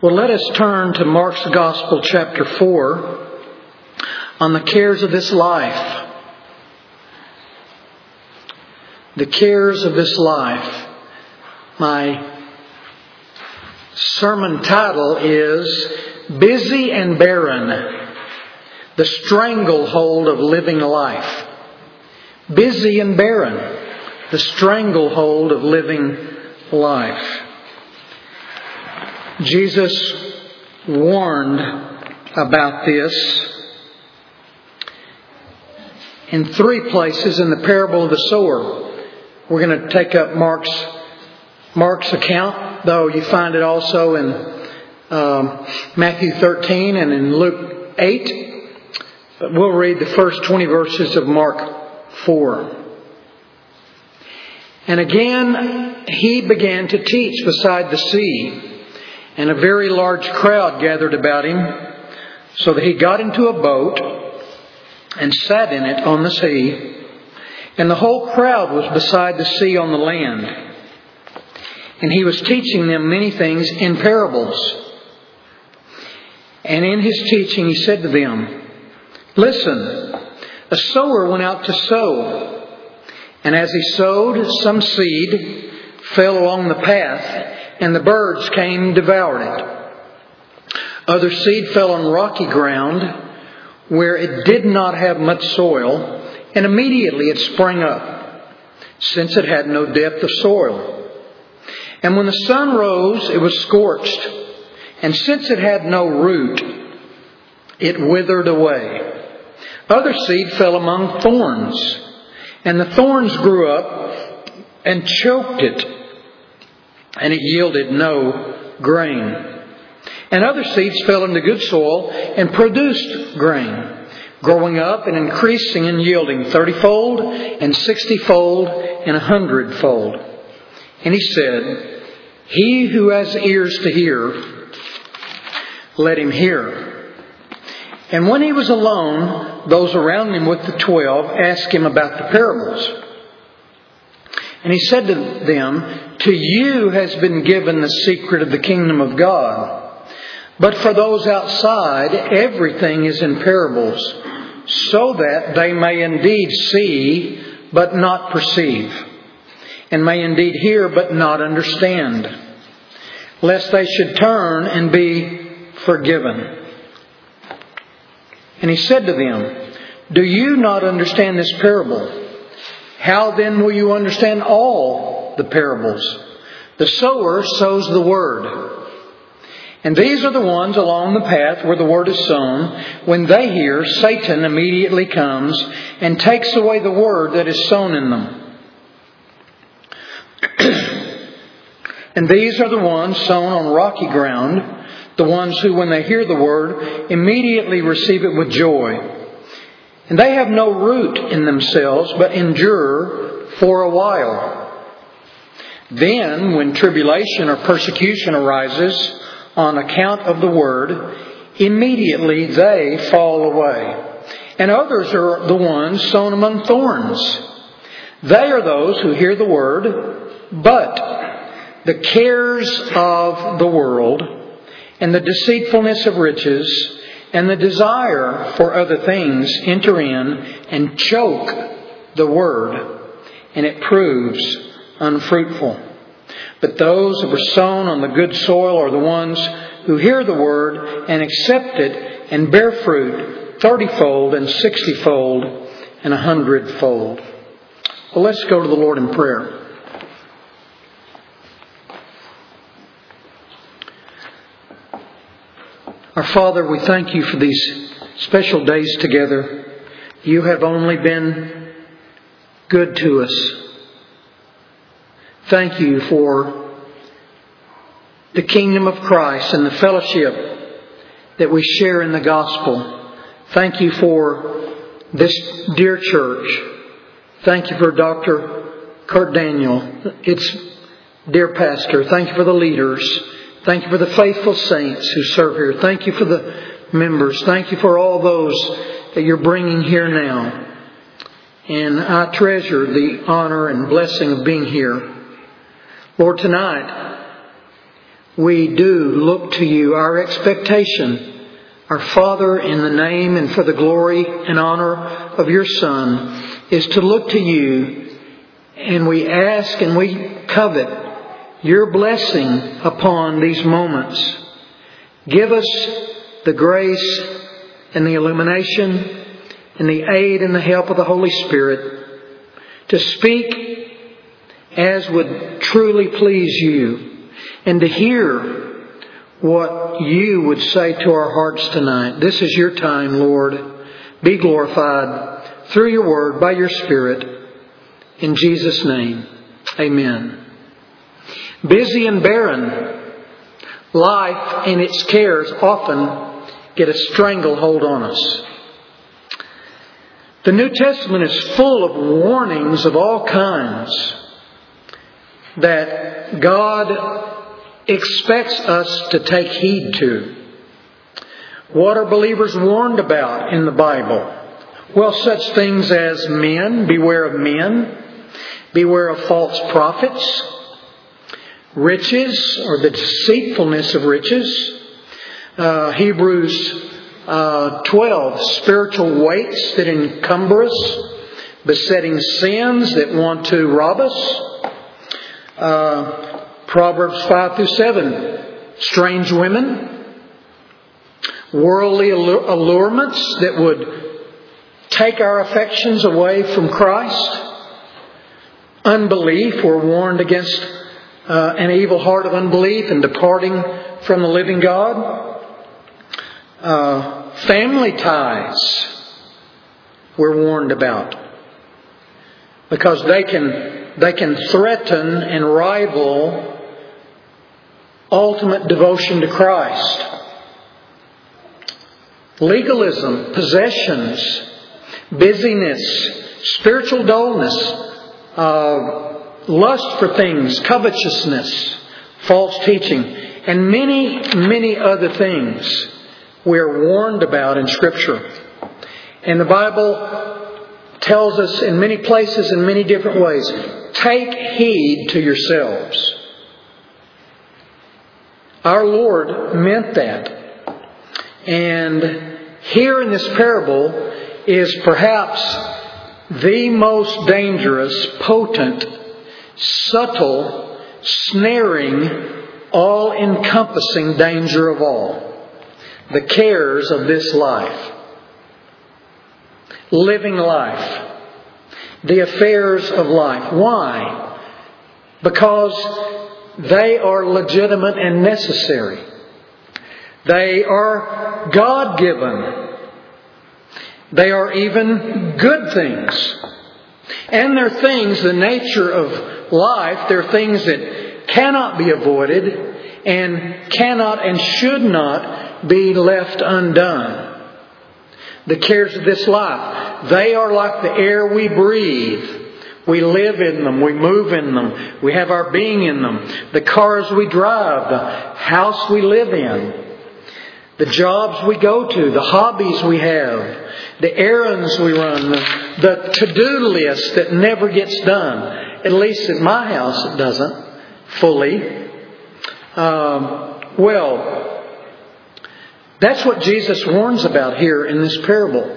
Well, let us turn to Mark's Gospel, chapter 4, on the cares of this life. The cares of this life. My sermon title is Busy and Barren, the Stranglehold of Living Life. Busy and barren, the stranglehold of living life. Jesus warned about this in 3 places in the parable of the sower. We're going to take up Mark's account, though you find it also in Matthew 13 and in Luke 8. But we'll read the first 20 verses of Mark 4. And again, he began to teach beside the sea. And a very large crowd gathered about him, so that he got into a boat and sat in it on the sea. And the whole crowd was beside the sea on the land. And he was teaching them many things in parables. And in his teaching he said to them, "Listen, a sower went out to sow. And as he sowed, some seed fell along the path, and the birds came and devoured it. Other seed fell on rocky ground, where it did not have much soil, and immediately it sprang up, since it had no depth of soil. And when the sun rose, it was scorched, and since it had no root, it withered away. Other seed fell among thorns, and the thorns grew up and choked it, and it yielded no grain. And other seeds fell into good soil and produced grain, growing up and increasing and yielding 30-fold and 60-fold and 100-fold. And he said, He who has ears to hear, let him hear." And when he was alone, those around him with the 12 asked him about the parables. And he said to them, "To you has been given the secret of the kingdom of God. But for those outside, everything is in parables, so that they may indeed see, but not perceive, and may indeed hear, but not understand, lest they should turn and be forgiven." And he said to them, "Do you not understand this parable? How then will you understand all the parables? The sower sows the word. And these are the ones along the path where the word is sown. When they hear, Satan immediately comes and takes away the word that is sown in them. And these are the ones sown on rocky ground, the ones who, when they hear the word, immediately receive it with joy. And they have no root in themselves, but endure for a while. Then, when tribulation or persecution arises on account of the word, immediately they fall away. And others are the ones sown among thorns. They are those who hear the word, but the cares of the world and the deceitfulness of riches and the desire for other things enter in and choke the word, and it proves unfruitful. But those that were sown on the good soil are the ones who hear the word and accept it and bear fruit 30-fold and 60-fold and 100-fold. Well, let's go to the Lord in prayer. Our Father, we thank you for these special days together. You have only been good to us. Thank you for the kingdom of Christ and the fellowship that we share in the gospel. Thank you for this dear church. Thank you for Dr. Kurt Daniel, its dear pastor. Thank you for the leaders. Thank you for the faithful saints who serve here. Thank you for the members. Thank you for all those that you're bringing here now. And I treasure the honor and blessing of being here. Lord, tonight we do look to you. Our expectation, our Father, in the name and for the glory and honor of your Son, is to look to you, and we ask and we covet your blessing upon these moments. Give us the grace and the illumination and the aid and the help of the Holy Spirit to speak as would truly please you, and to hear what you would say to our hearts tonight. This is your time, Lord. Be glorified through your word, by your Spirit. In Jesus' name, amen. Busy and barren, life and its cares often get a stranglehold on us. The New Testament is full of warnings of all kinds that God expects us to take heed to. What are believers warned about in the Bible? Well, such things as men, beware of men, beware of false prophets, riches, or the deceitfulness of riches, Hebrews 12, spiritual weights that encumber us, besetting sins that want to rob us, Proverbs 5 through 7, strange women, worldly allurements that would take our affections away from Christ, unbelief. We're warned against an evil heart of unbelief and departing from the living God. Family ties we're warned about, because they can threaten and rival ultimate devotion to Christ. Legalism, possessions, busyness, spiritual dullness, lust for things, covetousness, false teaching, and many, many other things we're warned about in Scripture. And the Bible tells us in many places, in many different ways, take heed to yourselves. Our Lord meant that. And here in this parable is perhaps the most dangerous, potent, subtle, snaring, all-encompassing danger of all. The cares of this life. Living life. The affairs of life. Why? Because they are legitimate and necessary. They are God-given. They are even good things. And they're things, the nature of life, they're things that cannot be avoided and cannot and should not be left undone. The cares of this life, they are like the air we breathe. We live in them. We move in them. We have our being in them. The cars we drive. The house we live in. The jobs we go to. The hobbies we have. The errands we run. The to-do list that never gets done. At least at my house it doesn't. Fully. That's what Jesus warns about here in this parable.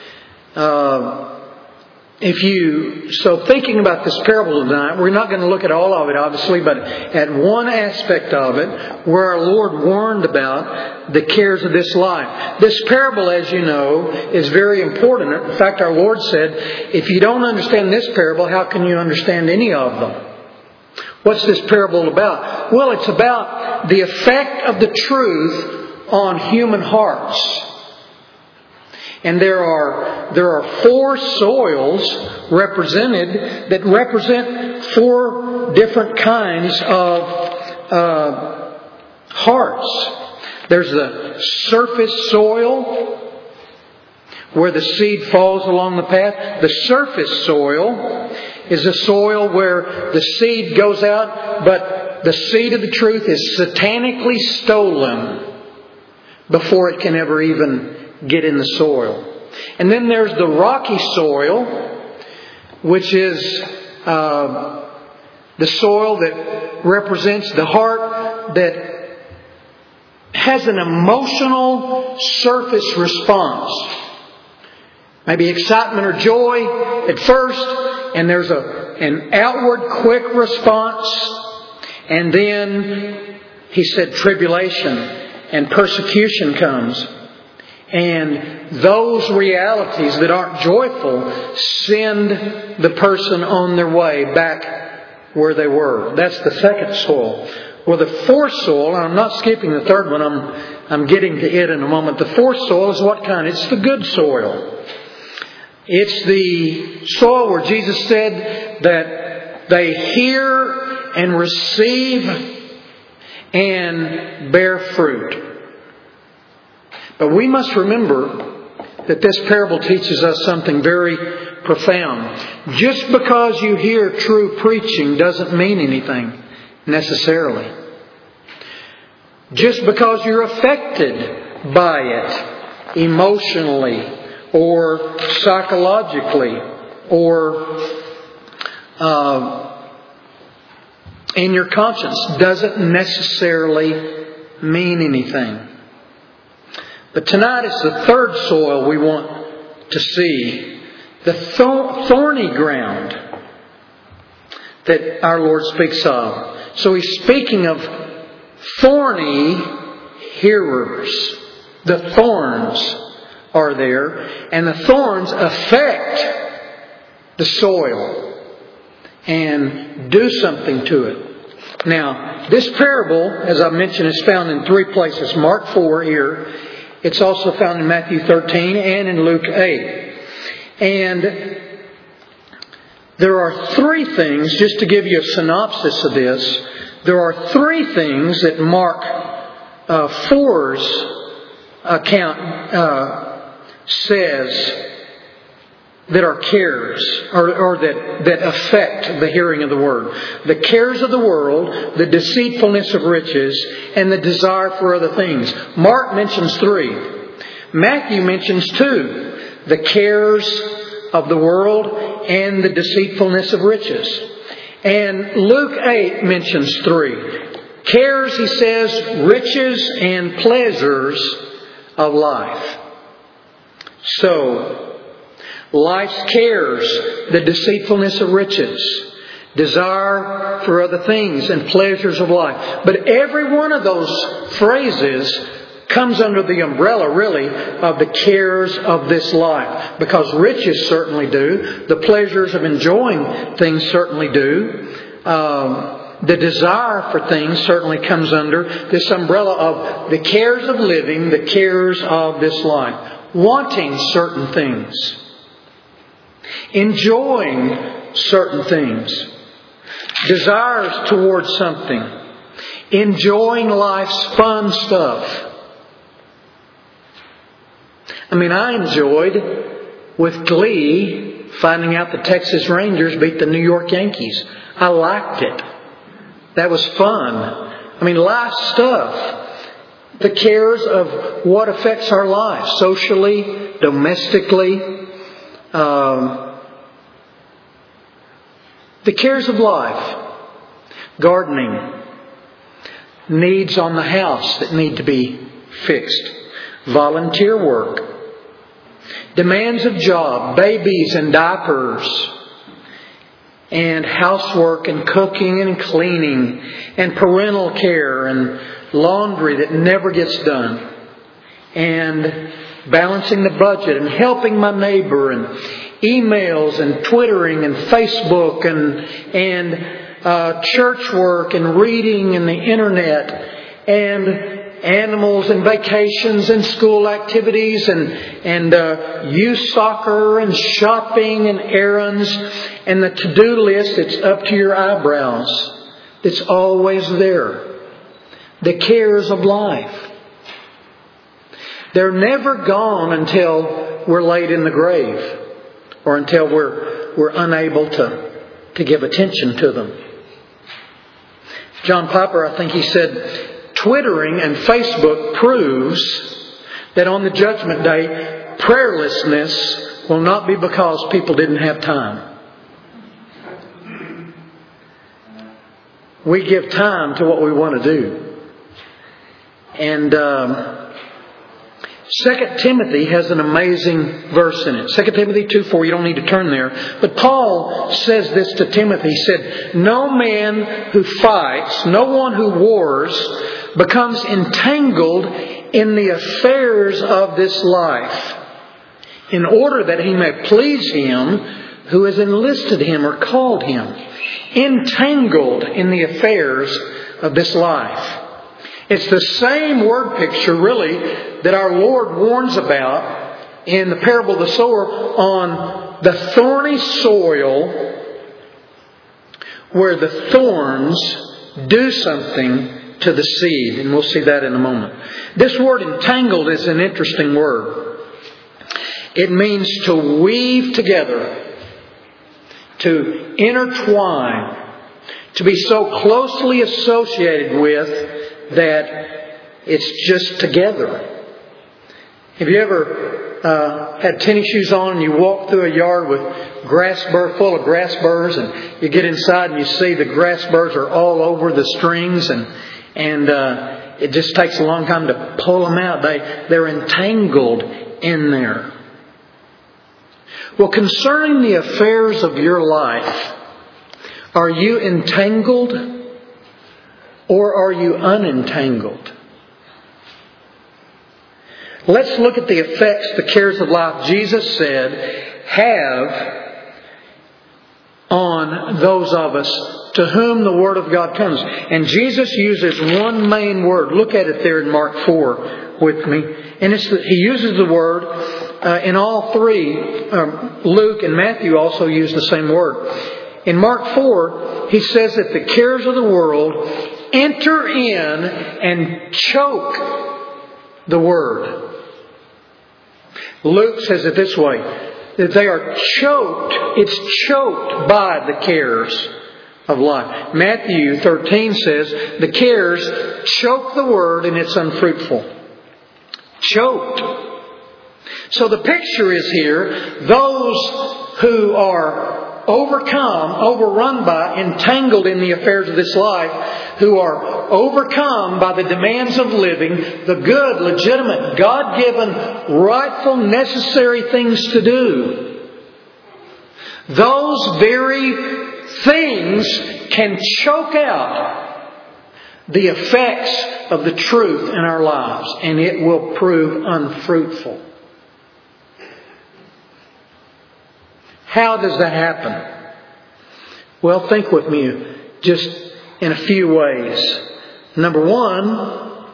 So thinking about this parable tonight, we're not going to look at all of it, obviously, but at one aspect of it, where our Lord warned about the cares of this life. This parable, as you know, is very important. In fact, our Lord said, if you don't understand this parable, how can you understand any of them? What's this parable about? Well, it's about the effect of the truth on human hearts. And there are four soils represented that represent four different kinds of hearts. There's the surface soil, where the seed falls along the path. The surface soil is a soil where the seed goes out, but the seed of the truth is satanically stolen before it can ever even get in the soil. And then there's the rocky soil, which is the soil that represents the heart that has an emotional surface response. Maybe excitement or joy at first, and there's an outward quick response. And then, he said, tribulation and persecution comes. And those realities that aren't joyful send the person on their way back where they were. That's the second soil. Well, the fourth soil, and I'm not skipping the third one, I'm getting to it in a moment. The fourth soil is what kind? It's the good soil. It's the soil where Jesus said that they hear and receive and bear fruit. But we must remember that this parable teaches us something very profound. Just because you hear true preaching doesn't mean anything necessarily. Just because you're affected by it emotionally or psychologically or in your conscience doesn't necessarily mean anything. But tonight it's the third soil we want to see. The thorny ground that our Lord speaks of. So He's speaking of thorny hearers. The thorns are there. And the thorns affect the soil and do something to it. Now, this parable, as I mentioned, is found in 3 places. Mark 4 here. It's also found in Matthew 13 and in Luke 8. And there are 3 things, just to give you a synopsis of this, there are 3 things that Mark 4's account says that are cares, or that affect the hearing of the Word. The cares of the world, the deceitfulness of riches, and the desire for other things. Mark mentions 3. Matthew mentions 2. The cares of the world and the deceitfulness of riches. And Luke 8 mentions 3. Cares, he says, riches and pleasures of life. So, life's cares, the deceitfulness of riches, desire for other things, and pleasures of life. But every one of those phrases comes under the umbrella, really, of the cares of this life. Because riches certainly do. The pleasures of enjoying things certainly do. The desire for things certainly comes under this umbrella of the cares of living, the cares of this life. Wanting certain things. Enjoying certain things. Desires towards something. Enjoying life's fun stuff. I mean, I enjoyed with glee finding out the Texas Rangers beat the New York Yankees. I liked it. That was fun. I mean, life stuff. The cares of what affects our lives, socially, domestically. The cares of life. Gardening. Needs on the house that need to be fixed. Volunteer work. Demands of job. Babies and diapers. And housework and cooking and cleaning. And parental care and laundry that never gets done. And balancing the budget and helping my neighbor and emails and Twittering and Facebook and church work and reading and the internet and animals and vacations and school activities and youth soccer and shopping and errands and the to-do list that's up to your eyebrows. That's always there. The cares of life. They're never gone until we're laid in the grave or until we're unable to give attention to them. John Piper, I think he said, Twittering and Facebook proves that on the judgment day, prayerlessness will not be because people didn't have time. We give time to what we want to do. And 2 Timothy has an amazing verse in it. 2 Timothy 2:4, you don't need to turn there. But Paul says this to Timothy. He said, "No man who fights, no one who wars, becomes entangled in the affairs of this life, in order that he may please him who has enlisted him or called him." Entangled in the affairs of this life. It's the same word picture, really, that our Lord warns about in the parable of the sower on the thorny soil where the thorns do something to the seed. And we'll see that in a moment. This word entangled is an interesting word. It means to weave together, to intertwine, to be so closely associated with that it's just together. Have you ever had tennis shoes on and you walk through a yard with full of grass burrs, and you get inside and you see the grass burrs are all over the strings, and it just takes a long time to pull them out. They're entangled in there. Well, concerning the affairs of your life, are you entangled or are you unentangled? Let's look at the effects the cares of life, Jesus said, have on those of us to whom the Word of God comes. And Jesus uses one main word. Look at it there in Mark 4 with me. And He uses the word in all three. Luke and Matthew also use the same word. In Mark 4, He says that the cares of the world enter in and choke the Word. Luke says it this way, that they are choked. It's choked by the cares of life. Matthew 13 says the cares choke the Word and it's unfruitful. Choked. So the picture is here, those who are overrun by, entangled in the affairs of this life, who are overcome by the demands of living, the good, legitimate, God-given, rightful, necessary things to do. Those very things can choke out the effects of the truth in our lives, and it will prove unfruitful. How does that happen? Well, think with me just in a few ways. Number one,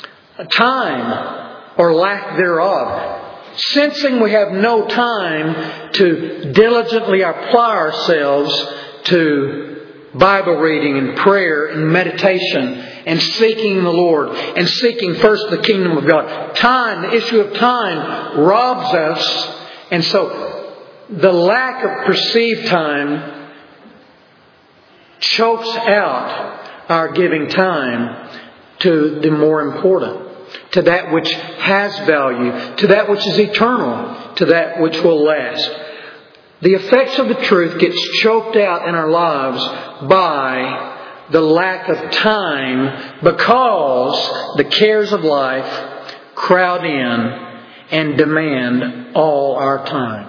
time or lack thereof. Sensing we have no time to diligently apply ourselves to Bible reading and prayer and meditation and seeking the Lord and seeking first the kingdom of God. Time, the issue of time, robs us, and so the lack of perceived time chokes out our giving time to the more important, to that which has value, to that which is eternal, to that which will last. The effects of the truth gets choked out in our lives by the lack of time, because the cares of life crowd in and demand all our time.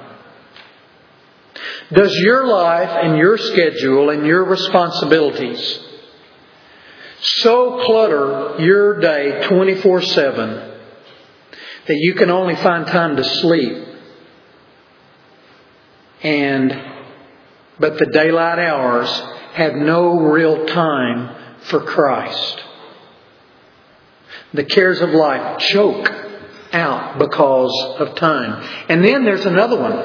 Does your life and your schedule and your responsibilities so clutter your day 24/7 that you can only find time to sleep, but the daylight hours have no real time for Christ? The cares of life choke out because of time. And then there's another one.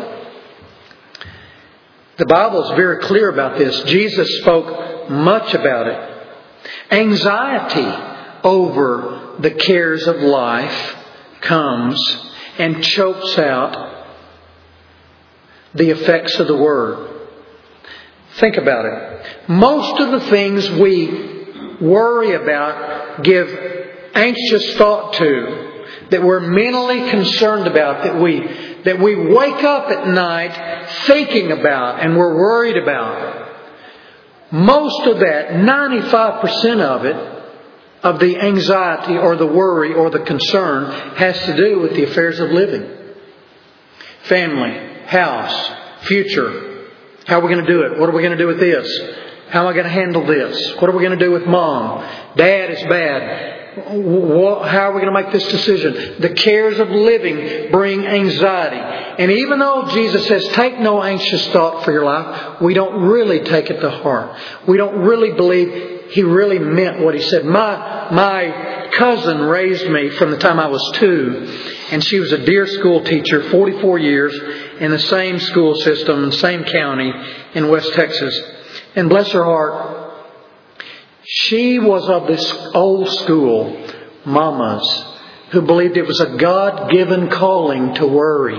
The Bible is very clear about this. Jesus spoke much about it. Anxiety over the cares of life comes and chokes out the effects of the Word. Think about it. Most of the things we worry about, give anxious thought to, that we're mentally concerned about, that we wake up at night thinking about and we're worried about. Most of that, 95% of it, of the anxiety or the worry or the concern has to do with the affairs of living. Family, house, future. How are we going to do it? What are we going to do with this? How am I going to handle this? What are we going to do with Mom? Dad is bad. How are we going to make this decision? The cares of living bring anxiety. And even though Jesus says, take no anxious thought for your life, we don't really take it to heart. We don't really believe He really meant what He said. My cousin raised me from the time I was 2. And she was a dear school teacher, 44 years, in the same school system, same county in West Texas. And bless her heart, she was of this old school mamas who believed it was a God-given calling to worry.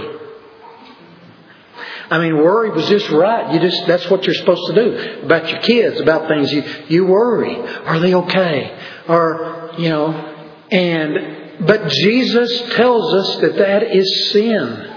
I mean, worry was just right. That's what you're supposed to do. About your kids, about things. You worry. Are they okay? But Jesus tells us that is sin.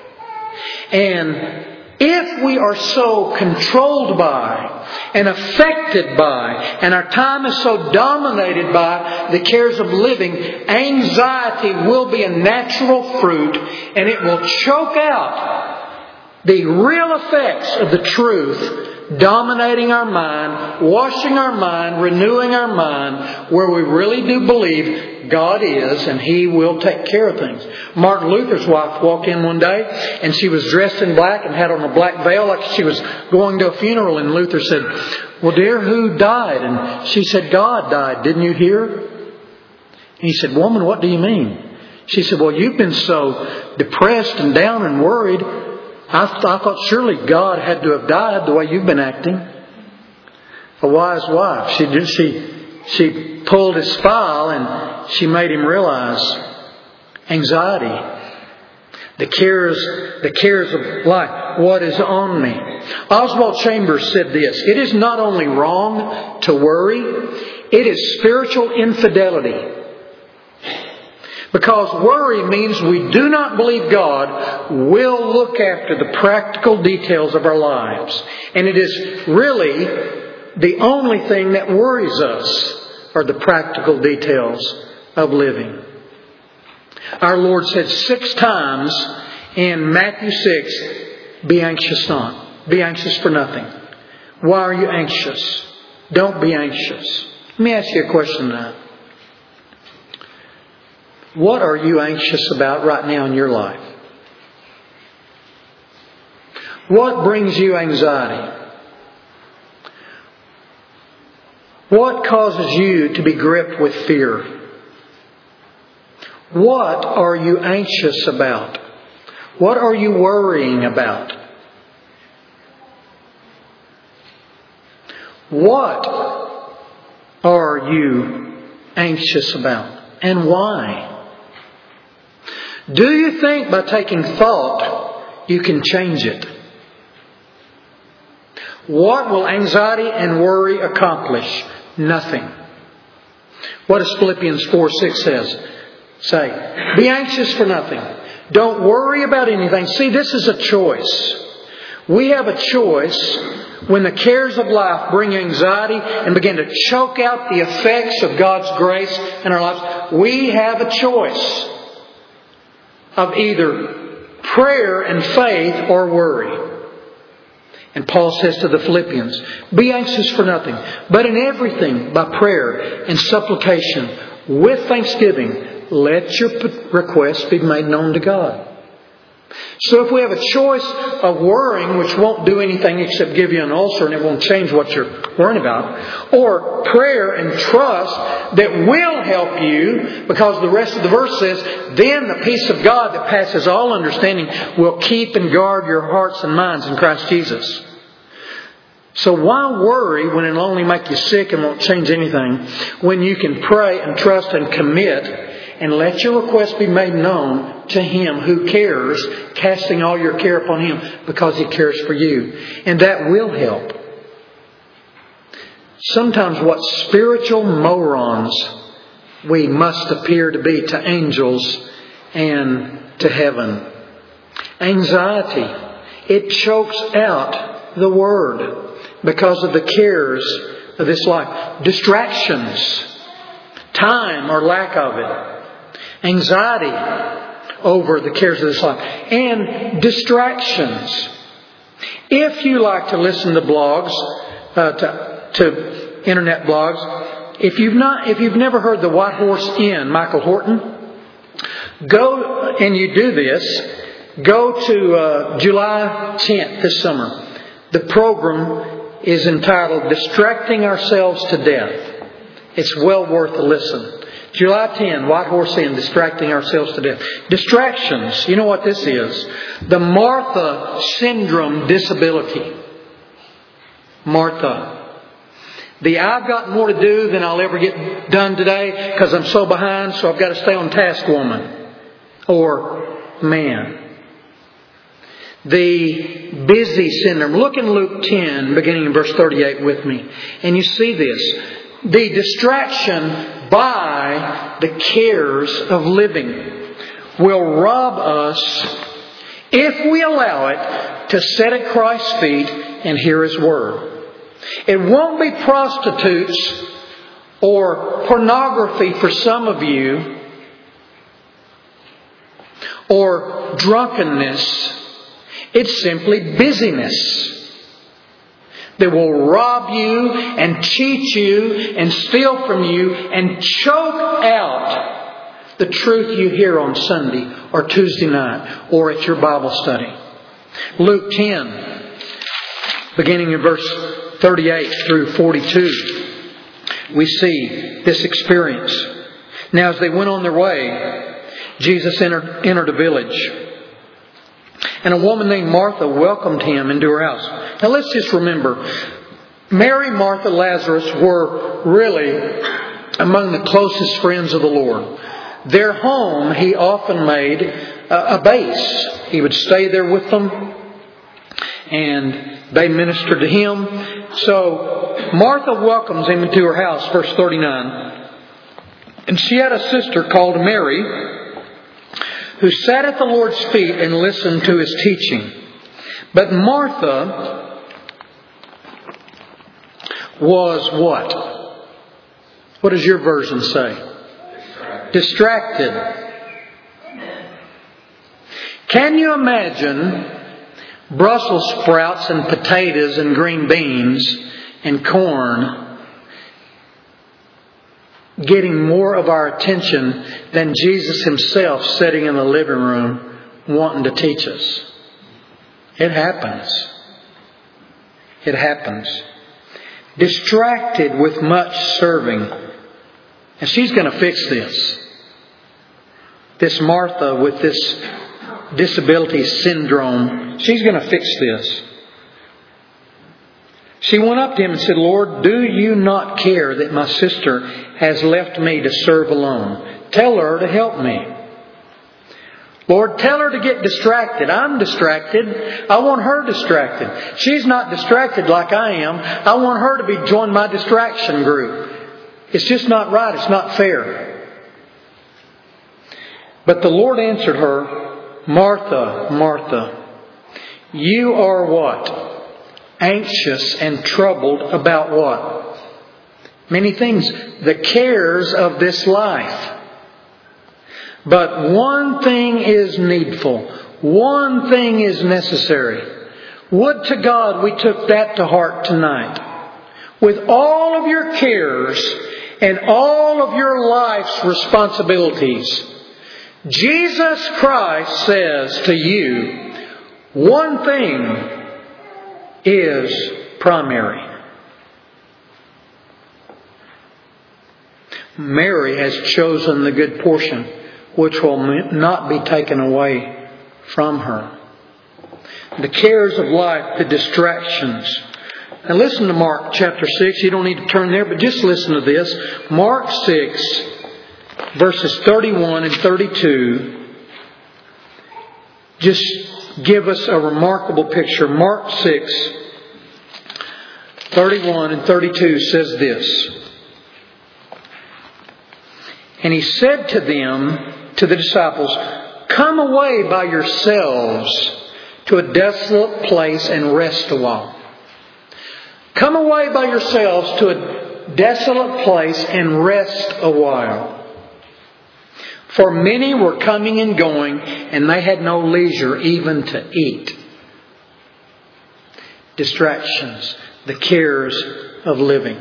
And if we are so controlled by and affected by, and our time is so dominated by the cares of living, anxiety will be a natural fruit, and it will choke out the real effects of the truth, dominating our mind, washing our mind, renewing our mind, where we really do believe God is, and He will take care of things. Martin Luther's wife walked in one day, and she was dressed in black and had on a black veil like she was going to a funeral. And Luther said, well, dear, who died? And she said, God died. Didn't you hear? And he said, woman, what do you mean? She said, well, you've been so depressed and down and worried. I thought surely God had to have died the way you've been acting. A wise wife. She pulled his file and she made him realize anxiety, the cares of life, what is on me. Oswald Chambers said this: it is not only wrong to worry, it is spiritual infidelity. Because worry means we do not believe God will look after the practical details of our lives. And it is really the only thing that worries us are the practical details of living. Our Lord said 6 times in Matthew 6, be anxious not. Be anxious for nothing. Why are you anxious? Don't be anxious. Let me ask you a question now. What are you anxious about right now in your life? What brings you anxiety? What causes you to be gripped with fear? What are you anxious about? What are you worrying about? What are you anxious about? And why? Do you think by taking thought you can change it? What will anxiety and worry accomplish? Nothing. What does Philippians 4:6 say? Be anxious for nothing. Don't worry about anything. See, this is a choice. We have a choice when the cares of life bring anxiety and begin to choke out the effects of God's grace in our lives. We have a choice of either prayer and faith or worry. And Paul says to the Philippians, be anxious for nothing, but in everything by prayer and supplication with thanksgiving, let your requests be made known to God. So if we have a choice of worrying, which won't do anything except give you an ulcer and it won't change what you're worrying about, or prayer and trust that will help you, because the rest of the verse says, then the peace of God that passes all understanding will keep and guard your hearts and minds in Christ Jesus. So why worry when it'll only make you sick and won't change anything, when you can pray and trust and commit and let your request be made known to Him who cares, casting all your care upon Him because He cares for you. And that will help. Sometimes what spiritual morons we must appear to be to angels and to heaven. Anxiety. It chokes out the Word because of the cares of this life. Distractions. time or lack of it, anxiety over the cares of this life, and distractions. If you like to listen to blogs, to internet blogs, if you've never heard the White Horse Inn, Michael Horton, go, and you do this, go to July 10th this summer. The program is entitled Distracting Ourselves to Death. It's well worth a listen. July 10, White Horse Inn, Distracting Ourselves to Death. Distractions, you know what this is? The Martha Syndrome disability. Martha. The I've got more to do than I'll ever get done today because I'm so behind, so I've got to stay on task woman. Or man. The busy syndrome. Look in Luke 10, beginning in verse 38 with me. And you see this. The distraction by the cares of living will rob us, if we allow it, to sit at Christ's feet and hear His Word. It won't be prostitutes or pornography for some of you, or drunkenness. It's simply busyness that will rob you and cheat you and steal from you and choke out the truth you hear on Sunday or Tuesday night or at your Bible study. Luke 10, beginning in verse 38 through 42, we see this experience. Now as they went on their way, Jesus entered a village. And a woman named Martha welcomed Him into her house. Now let's just remember, Mary, Martha, Lazarus were really among the closest friends of the Lord. Their home He often made a base. He would stay there with them and they ministered to Him. So Martha welcomes Him into her house, verse 39. And she had a sister called Mary, who sat at the Lord's feet and listened to His teaching. But Martha was what? What does your version say? Distracted. Can you imagine Brussels sprouts and potatoes and green beans and corn getting more of our attention than Jesus Himself sitting in the living room wanting to teach us? It happens. It happens. Distracted with much serving. And she's going to fix this. This Martha with this disability syndrome, she's going to fix this. She went up to Him and said, Lord, do you not care that my sister has left me to serve alone? Tell her to help me. Lord, tell her to get distracted. I'm distracted. I want her distracted. She's not distracted like I am. I want her to join my distraction group. It's just not right. It's not fair. But the Lord answered her, Martha, Martha, you are what? Anxious and troubled about what? Many things. The cares of this life. But one thing is needful. One thing is necessary. Would to God we took that to heart tonight. With all of your cares and all of your life's responsibilities, Jesus Christ says to you, one thing is primary. Mary has chosen the good portion, which will not be taken away from her. The cares of life, the distractions. Now listen to Mark chapter 6. You don't need to turn there, but just listen to this. Mark 6, verses 31 and 32. Just give us a remarkable picture. Mark 6, 31 and 32 says this. And He said to them, to the disciples, come away by yourselves to a desolate place and rest a while. Come away by yourselves to a desolate place and rest a while. For many were coming and going, and they had no leisure even to eat. Distractions, the cares of living.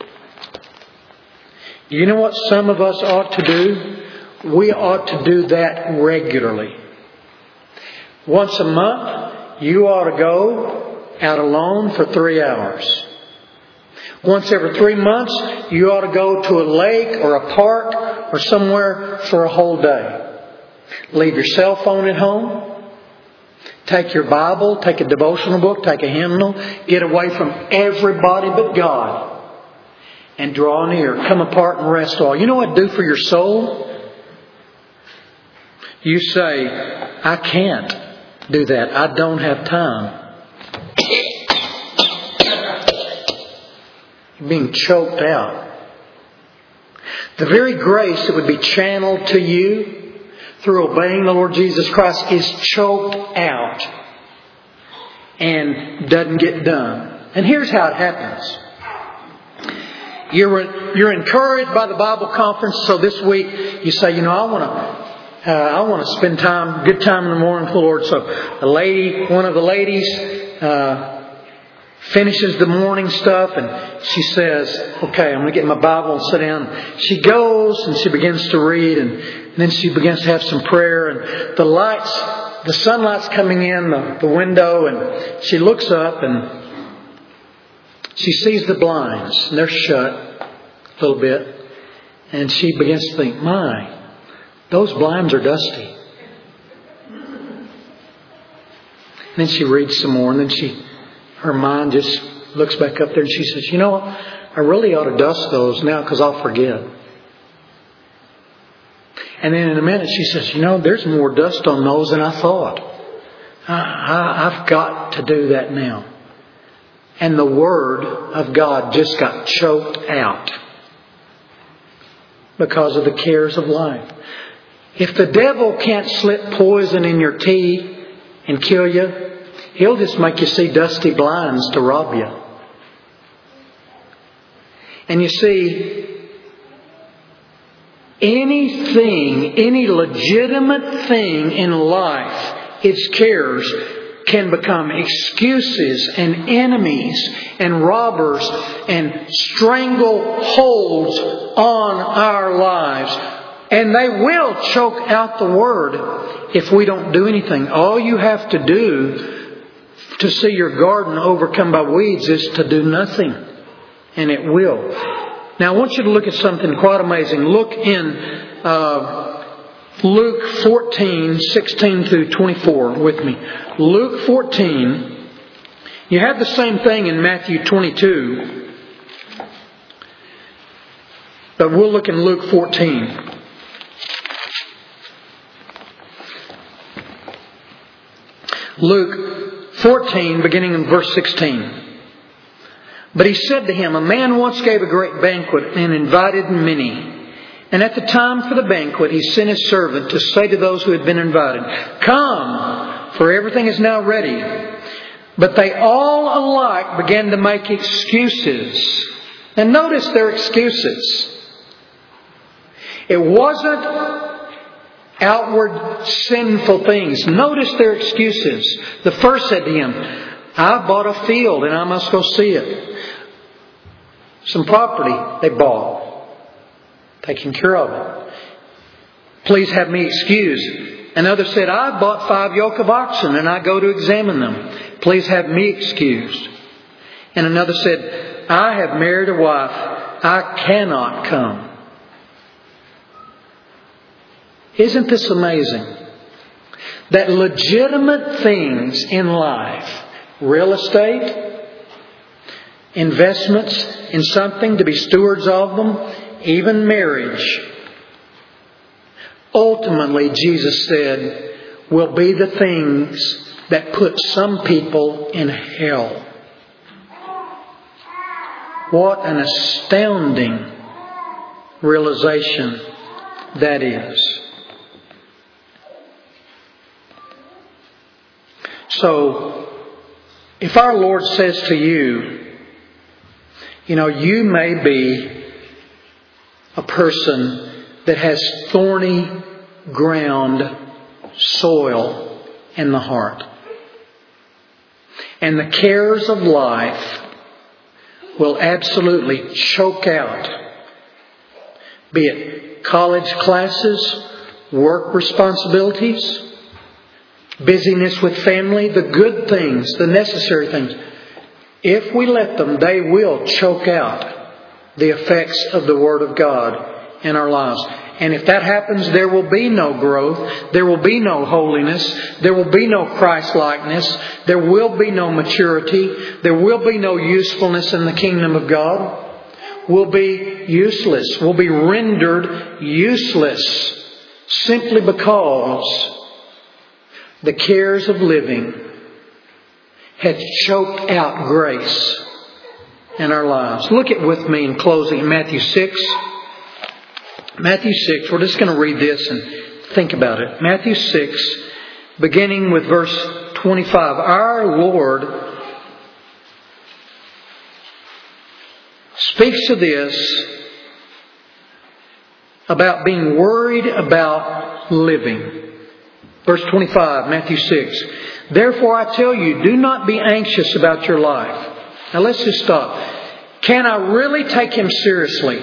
You know what some of us ought to do? We ought to do that regularly. Once a month, you ought to go out alone for 3 hours. Once every 3 months, you ought to go to a lake or a park or somewhere for a whole day. Leave your cell phone at home. Take your Bible, take a devotional book, take a hymnal. Get away from everybody but God. And draw near. Come apart and rest all. You know what to do for your soul? You say, I can't do that. I don't have time. You're being choked out. The very grace that would be channeled to you through obeying the Lord Jesus Christ is choked out and doesn't get done. And here's how it happens. You're encouraged by the Bible conference, so this week you say, I want to spend good time in the morning with the Lord. So one of the ladies finishes the morning stuff and she says, okay, I'm going to get my Bible and sit down. She goes and she begins to read and then she begins to have some prayer and the sunlight's coming in the window and she looks up and she sees the blinds and they're shut a little bit and she begins to think, those blinds are dusty. And then she reads some more and then her mind just looks back up there and she says, I really ought to dust those now because I'll forget. And then in a minute she says, there's more dust on those than I thought. I've got to do that now. And the Word of God just got choked out because of the cares of life. If the devil can't slip poison in your tea and kill you, he'll just make you see dusty blinds to rob you. And you see, any legitimate thing in life, its cares can become excuses and enemies and robbers and strangleholds on our lives. And they will choke out the Word if we don't do anything. All you have to do to see your garden overcome by weeds is to do nothing. And it will. Now I want you to look at something quite amazing. Look in Luke 14, 16 through 24 with me. Luke 14. You have the same thing in Matthew 22. But we'll look in Luke 14. Luke 14, beginning in verse 16. But he said to him, a man once gave a great banquet and invited many. And at the time for the banquet, he sent his servant to say to those who had been invited, come, for everything is now ready. But they all alike began to make excuses. And notice their excuses. It wasn't outward sinful things. Notice their excuses. The first said to him, I bought a field and I must go see it. Some property they bought. Taking care of it. Please have me excused. Another said, I bought 5 yoke of oxen and I go to examine them. Please have me excused. And another said, I have married a wife. I cannot come. Isn't this amazing? That legitimate things in life, real estate, investments in something to be stewards of them, even marriage, ultimately, Jesus said, will be the things that put some people in hell. What an astounding realization that is. So, if our Lord says to you, You know, you may be a person that has thorny ground, soil in the heart. And the cares of life will absolutely choke out, be it college classes, work responsibilities, busyness with family, the good things, the necessary things. If we let them, they will choke out the effects of the Word of God in our lives. And if that happens, there will be no growth. There will be no holiness. There will be no Christ-likeness. There will be no maturity. There will be no usefulness in the kingdom of God. We'll be useless. We'll be rendered useless simply because the cares of living had choked out grace in our lives. Look at with me in closing in Matthew 6. Matthew 6, we're just going to read this and think about it. Matthew 6, beginning with verse 25. Our Lord speaks to this about being worried about living. Verse 25, Matthew 6. Therefore I tell you, do not be anxious about your life. Now let's just stop. Can I really take Him seriously?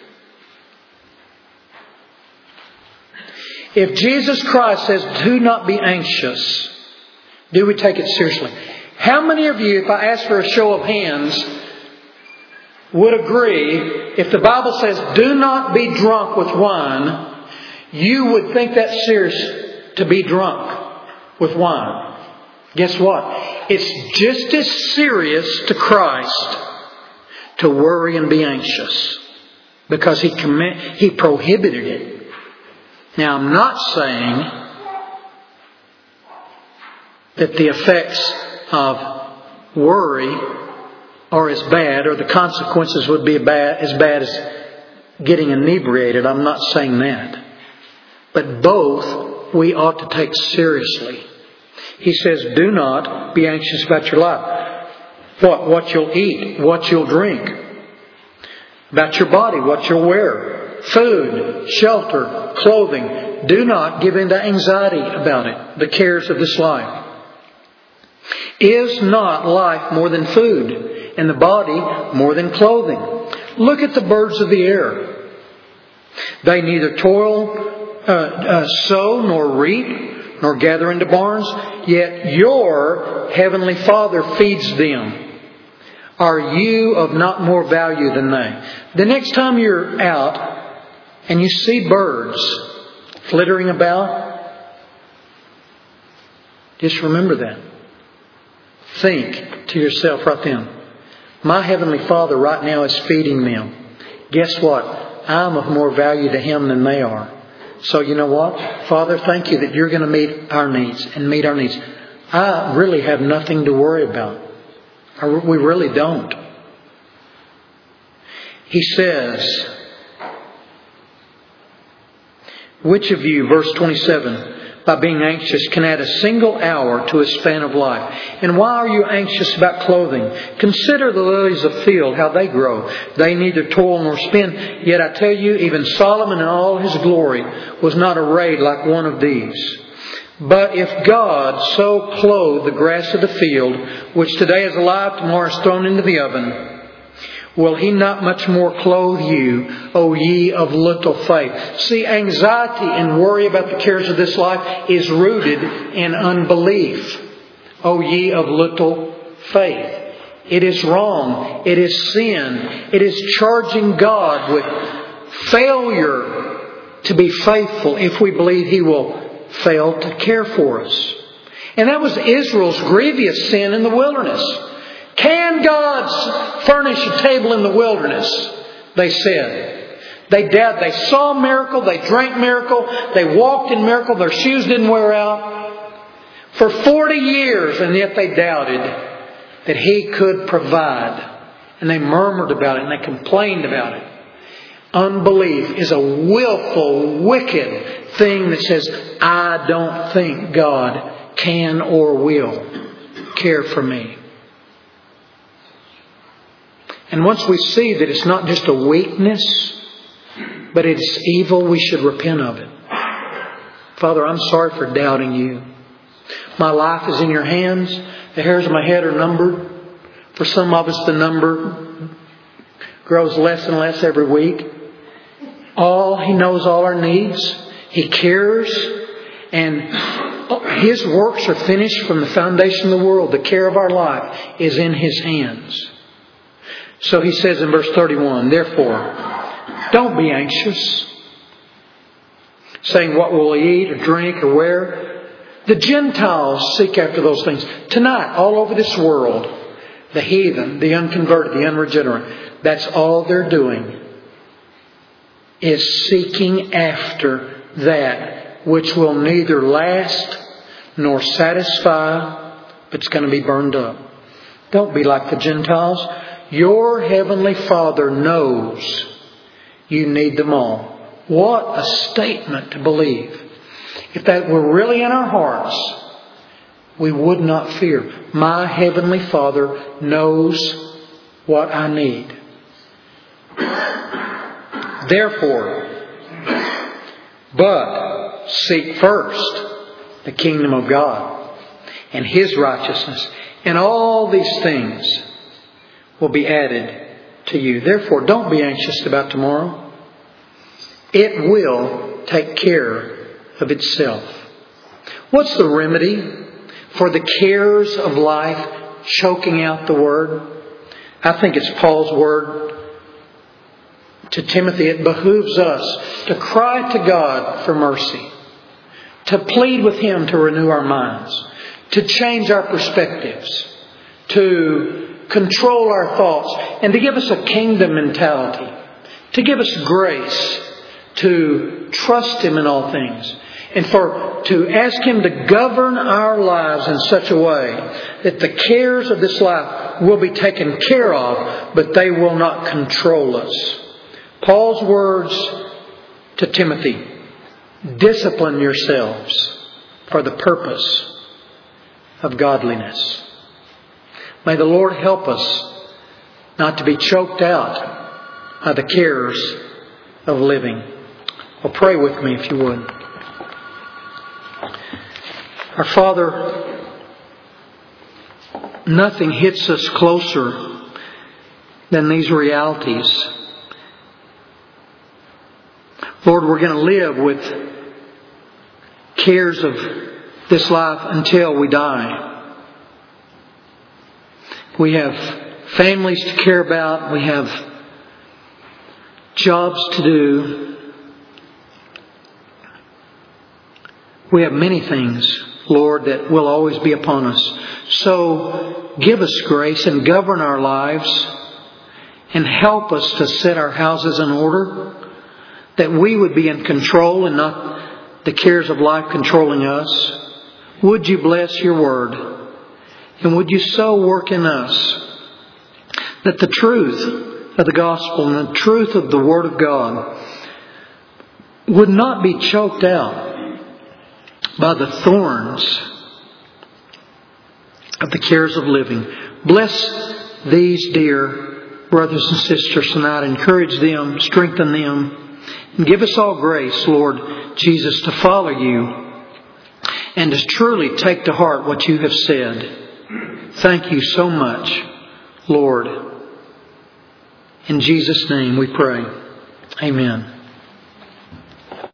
If Jesus Christ says, do not be anxious, do we take it seriously? How many of you, if I ask for a show of hands, would agree, if the Bible says, do not be drunk with wine, you would think that's serious to be drunk with wine? Guess what? It's just as serious to Christ to worry and be anxious, because He prohibited it. Now, I'm not saying that the effects of worry are as bad, or the consequences would be as bad as getting inebriated. I'm not saying that. But both we ought to take seriously. He says, do not be anxious about your life. What you'll eat, what you'll drink. About your body, what you'll wear. Food, shelter, clothing. Do not give in to anxiety about it, the cares of this life. Is not life more than food, and the body more than clothing? Look at the birds of the air. They neither sow nor reap, nor gather into barns, yet your heavenly Father feeds them. Are you of not more value than they? The next time you're out and you see birds flittering about, just remember that. Think to yourself right then, my Heavenly Father right now is feeding them. Guess what? I'm of more value to Him than they are. So you know what? Father, thank you that you're going to meet our needs and meet our needs. I really have nothing to worry about. We really don't. He says, which of you, verse 27, by being anxious can add a single hour to his span of life? And why are you anxious about clothing? Consider the lilies of the field, how they grow. They neither toil nor spin. Yet I tell you, even Solomon in all his glory was not arrayed like one of these. But if God so clothe the grass of the field, which today is alive, tomorrow is thrown into the oven, will He not much more clothe you, O ye of little faith? See, anxiety and worry about the cares of this life is rooted in unbelief. O ye of little faith. It is wrong. It is sin. It is charging God with failure to be faithful if we believe He will fail to care for us. And that was Israel's grievous sin in the wilderness. Can God furnish a table in the wilderness? They said. They doubted. They saw miracle. They drank miracle. They walked in miracle. Their shoes didn't wear out. For 40 years, and yet they doubted that He could provide. And they murmured about it and they complained about it. Unbelief is a willful, wicked thing that says, I don't think God can or will care for me. And once we see that it's not just a weakness, but it's evil, we should repent of it. Father, I'm sorry for doubting You. My life is in Your hands. The hairs of my head are numbered. For some of us, the number grows less and less every week. He knows all our needs. He cares. And His works are finished from the foundation of the world. The care of our life is in His hands. So He says in verse 31, therefore, don't be anxious, saying, what will we eat or drink or wear? The Gentiles seek after those things. Tonight, all over this world, the heathen, the unconverted, the unregenerate, that's all they're doing, is seeking after that which will neither last nor satisfy, but it's going to be burned up. Don't be like the Gentiles. Your Heavenly Father knows you need them all. What a statement to believe. If that were really in our hearts, we would not fear. My Heavenly Father knows what I need. Therefore, but seek first the kingdom of God and His righteousness, and all these things will be added to you. Therefore, don't be anxious about tomorrow. It will take care of itself. What's the remedy for the cares of life choking out the Word? I think it's Paul's word to Timothy. It behooves us to cry to God for mercy, to plead with Him to renew our minds, to change our perspectives, to control our thoughts, and to give us a kingdom mentality, to give us grace to trust Him in all things, and to ask Him to govern our lives in such a way that the cares of this life will be taken care of, but they will not control us. Paul's words to Timothy, discipline yourselves for the purpose of godliness. May the Lord help us not to be choked out by the cares of living. Well, pray with me if you would. Our Father, nothing hits us closer than these realities. Lord, we're going to live with cares of this life until we die. We have families to care about. We have jobs to do. We have many things, Lord, that will always be upon us. So give us grace and govern our lives and help us to set our houses in order, that we would be in control and not the cares of life controlling us. Would you bless your word? And would you so work in us that the truth of the gospel and the truth of the Word of God would not be choked out by the thorns of the cares of living. Bless these dear brothers and sisters tonight. Encourage them, strengthen them, and give us all grace, Lord Jesus, to follow you and to truly take to heart what you have said. Thank you so much, Lord. In Jesus' name we pray. Amen.